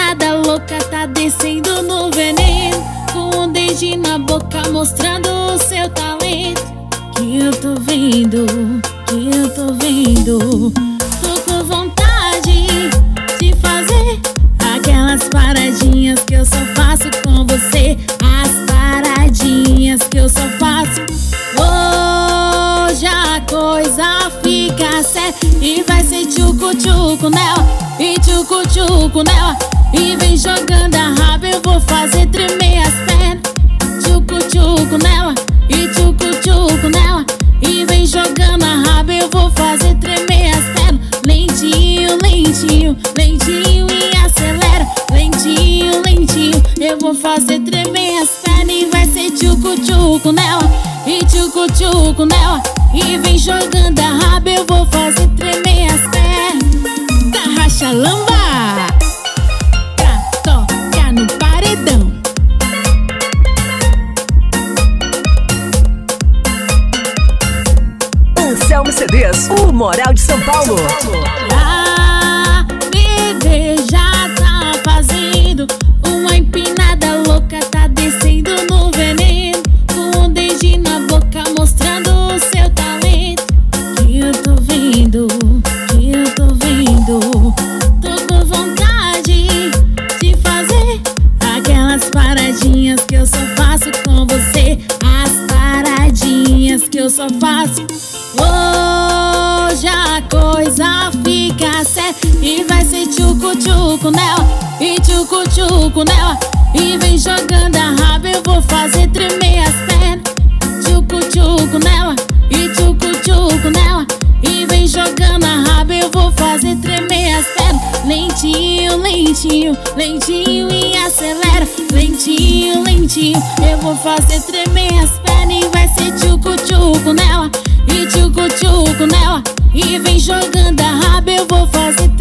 empinada louca, tá descendo no veneno, com um dedinho na boca mostrando o seu talento. Que eu tô vendo, que eu tô vendo. Tô com vontade de fazer aquelas paradinhas que eu só faço com você. As paradinhas que eu só faço. Hoje a coisa fica séria e vai ser tchucu-tchucu nela, e tchucu-tchucu nela. E vem jogando a raba, eu vou fazer tremer as pernas. Tchucu-tchucu nela, e tchucu-tchucu nela. E vem jogando a raba, eu vou fazer tremer as pernas. Lentinho, lentinho, lentinho e acelera. Lentinho, lentinho, eu vou fazer tremer as pernas. E vai ser tchucu-tchucu nela, e tchucu-tchucu nela. E vem jogando a raba, eu vou fazer tremer as pernas. Tá rachalamba pra tocar no paredão. Anselmo CDs, o Moral de São Paulo. A bebê já tá fazendo uma empinada louca, tá descendo no veneno, com um dedinho na boca mostrando o seu talento. Que eu tô vendo, que eu tô vendo. Tô com vontade de fazer aquelas paradinhas que eu só faço com você. As paradinhas que eu só faço. Hoje a coisa fica séria e vai ser tchucu-tchucu nela, e tchucu-tchucu nela. E vem jogando a raba, eu vou fazer tremer as pernas. Tchucu-tchucu nela, e tchucu-tchucu nela. E vem jogando a raba, eu vou fazer tremer as pernas. Lentinho, lentinho, lentinho e acelera. Lentinho, lentinho, eu vou fazer tremer as pernas. E vai ser tchucu-tchucu nela, e tchucu-tchucu nela. E vem jogando a raba, eu vou fazer